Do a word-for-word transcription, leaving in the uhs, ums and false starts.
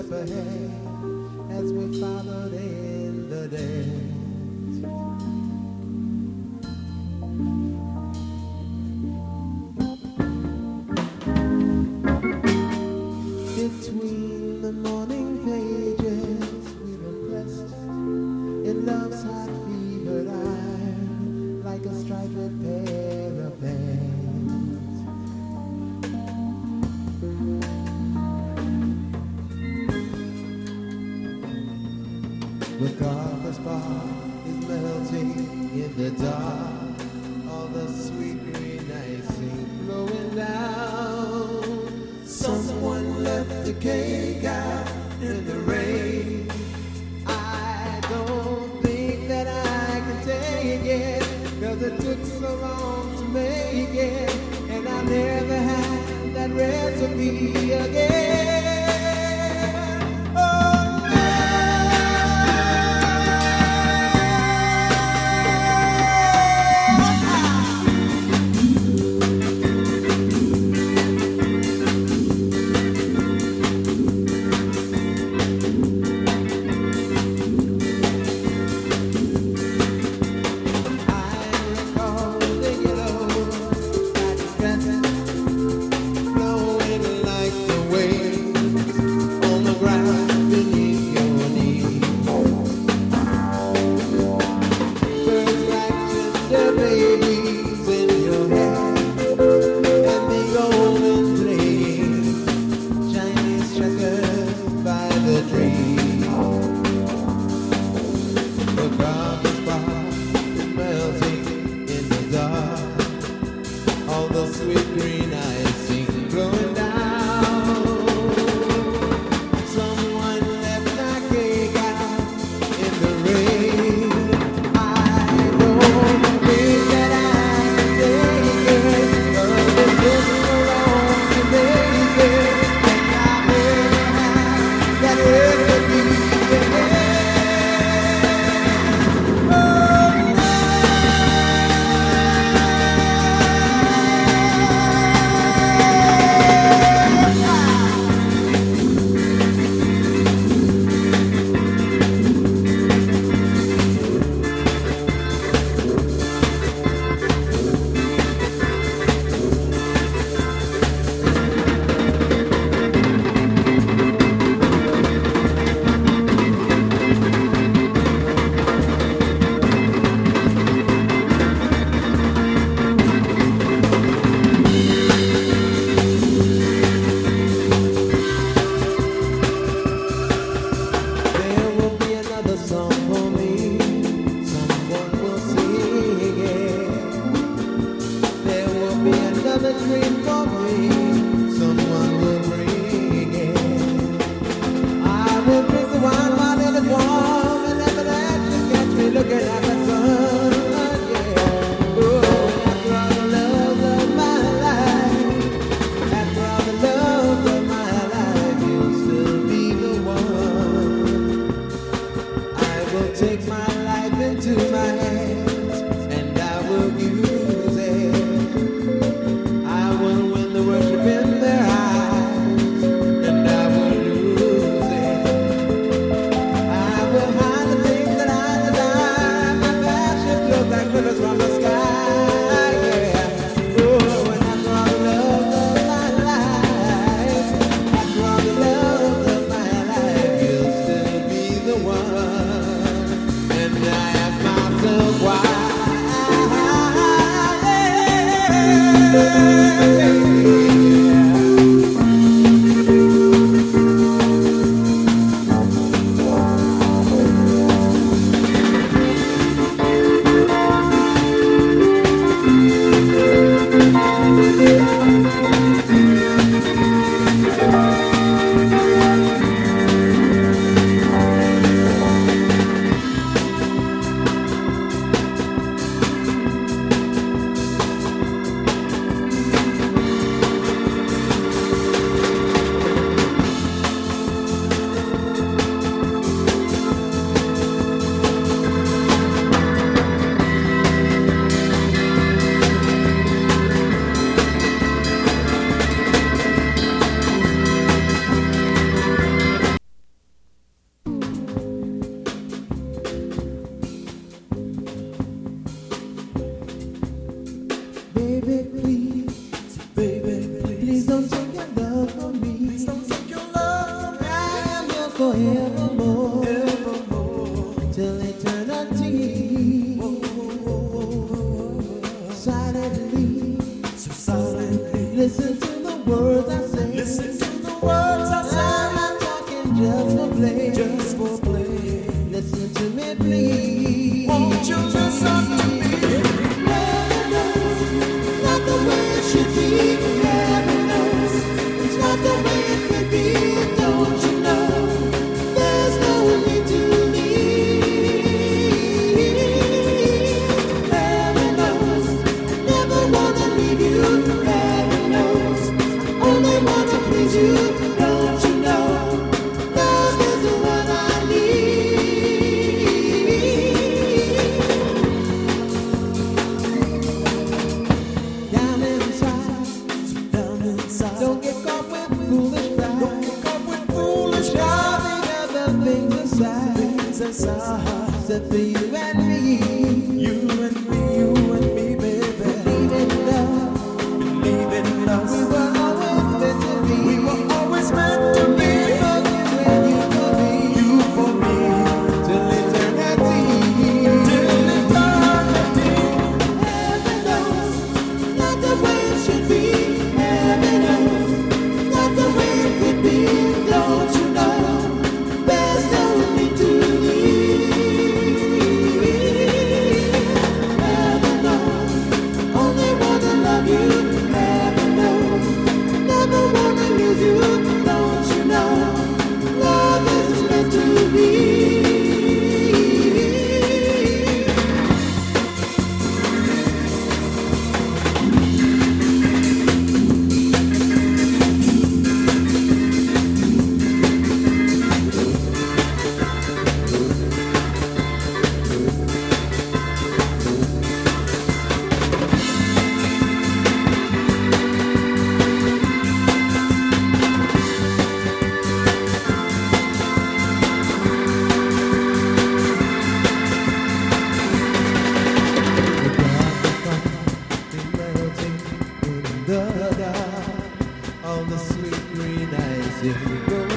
step ahead as we followed in the dance. Between the morning pages we were pressed in love's hot fevered iron like a striped pair of hands. The carpet spark is melting in the dark, all the sweet green icing flowing down. Someone left the cake out in the rain. I don't think that I can take it, 'cause it took so long to make it, and I never had that recipe again. The word Listen to the words I say. Listen to the words I say. I'm not talking just for play. Just for play. Listen to me, please. Won't you listen to me? Heaven knows it's not the way it should be. Heaven knows it's not the way it could be. Don't you know? There's no need to leave. Heaven knows I never wanna leave you. Heaven knows I only wanna please you. Don't you know? Love is the one I need. Down inside, Down inside. don't get caught with foolish pride. Don't get caught with foolish Driving other things aside, things aside. except for you and me. You and me, you and me, baby. Believe in love, Believe in us. we were always meant to be. We were always meant to be. For you and you for me, You for me. till eternity. Till eternity. Heaven knows, not the way it should be. Heaven knows, not the way it could be. Don't you know? There's no need to leave. Heaven knows, only wanna love you. Heaven knows, never wanna lose you. Don't you know? Love is meant to be. Melting in the dark on the sweet green ice. If we go